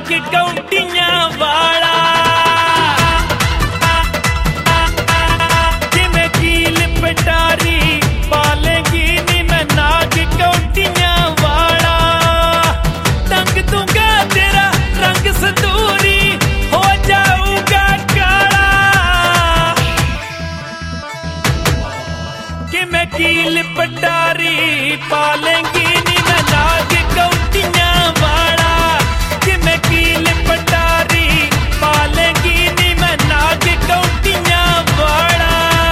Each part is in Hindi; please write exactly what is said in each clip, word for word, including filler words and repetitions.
नाग कौटियां वाला जिमें कील पटारी पालेंगी नी मैं नाग कौटियां वाला। तंग दूंगा तेरा रंग संदूरी हो जाऊगा काला कि मैं कील पटारी पालेंगी नी मैं नाग कौटियां वाला कि मैं कील पटारी पालेंगी नी मैं नाग कौटियां वाला।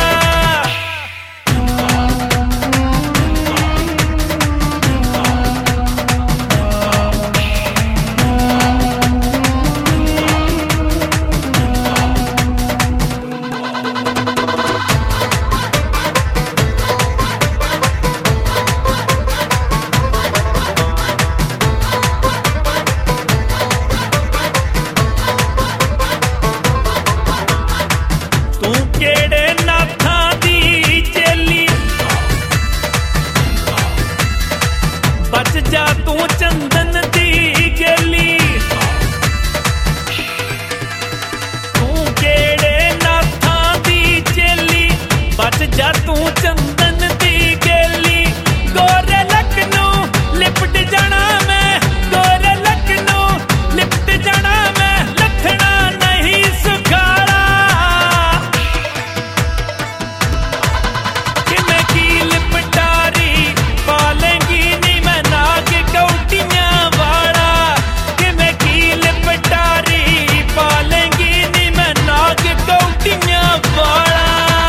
केड़े नाथा दी चेली बच जा तू चंदन दी गेली। तू केड़े नाथा दी चेली बच जा तू चंदन दी गेली। गोरे लखनऊ लिपट जाना मैं गोरे लखनऊ लिपट जाना मैं लखना नहीं सुखाड़ा कील पटारी पालेंगी नी मैं नाग कौटियां वाला कि मैं कील पटारी पालेंगी नी मैं नाग कौटियां वाला।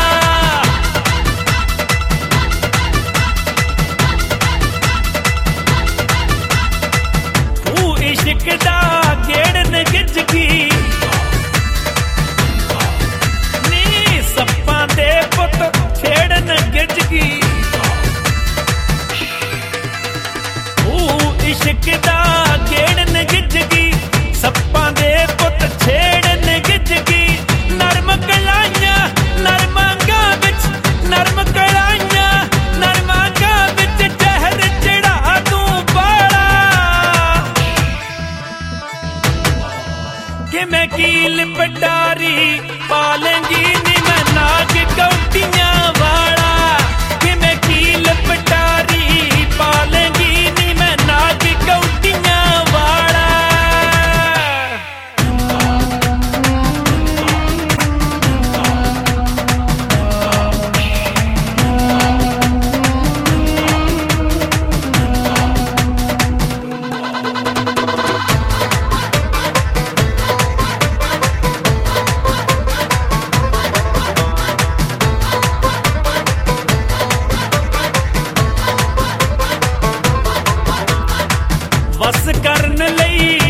तू इश्क दा गेड़न गिजगी नी सप्पां दे पुत छेड़न गिजगी। इश्क दा गेड़न गिजगी सप्पां दे पुत छेड़न गिजगी। नरम कलाइयां नरमांगा बिच नरम कलाइयां नरमांगा बिच जहर चढ़ा तू बाला कि मैं कील पटारी पालेंगी नी मैं नाग कौटियां वाला कि मैं कील पटारी पालेंगी नी मैं नाग कौटियां वाला। बस करन लई